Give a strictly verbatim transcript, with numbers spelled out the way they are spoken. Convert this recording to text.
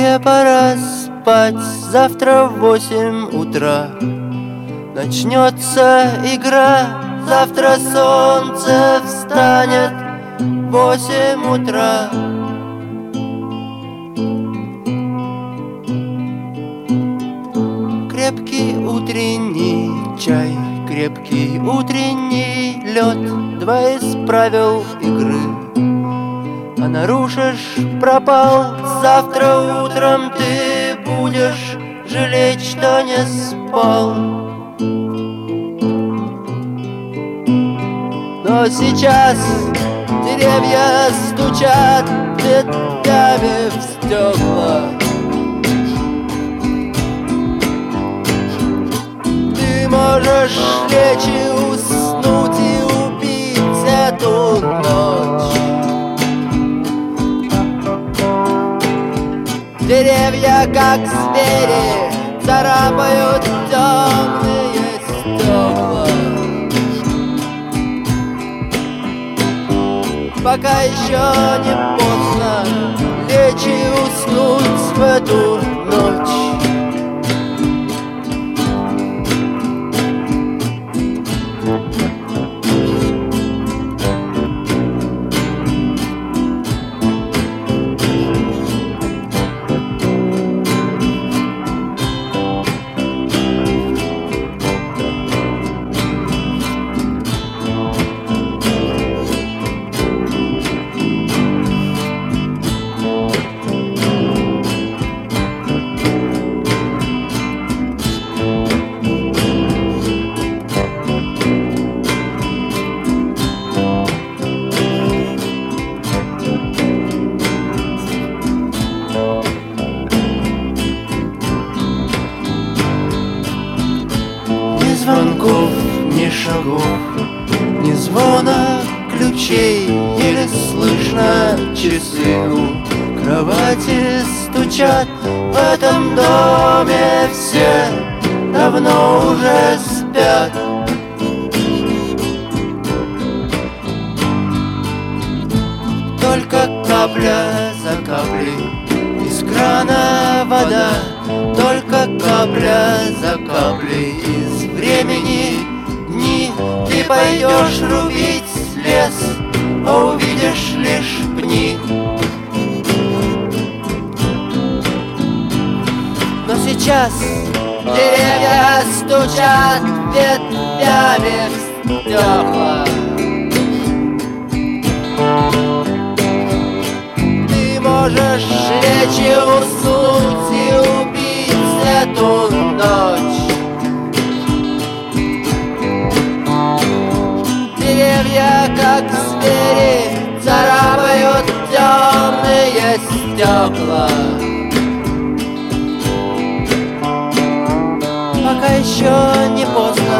Тебе пора спать, завтра в восемь утра начнется игра. Завтра солнце встанет в восемь утра. Крепкий утренний чай, крепкий утренний лед, два из правил игры. А нарушишь — пропал. Завтра утром ты будешь жалеть, что не спал. Но сейчас деревья стучат ветвями в стекла. Ты можешь лечь и уснуть и убить эту ночь. Деревья, как звери, царапают темные стекла. Пока еще не поздно лечь и уснуть в эту ночь. Ни звонков, ни шагов, ни звона ключей. Еле слышно часы у кровати стучат. В этом доме все давно уже спят. Только капля за каплей из крана вода. Только капля за каплей из времени дни. Ты пойдешь рубить лес, а увидишь лишь пни. Но сейчас деревья стучат ветвями в стекла. Ты можешь лечь и уснуть и убить эту ночь. Деревья, как звери, царапают темные стекла. Пока еще не поздно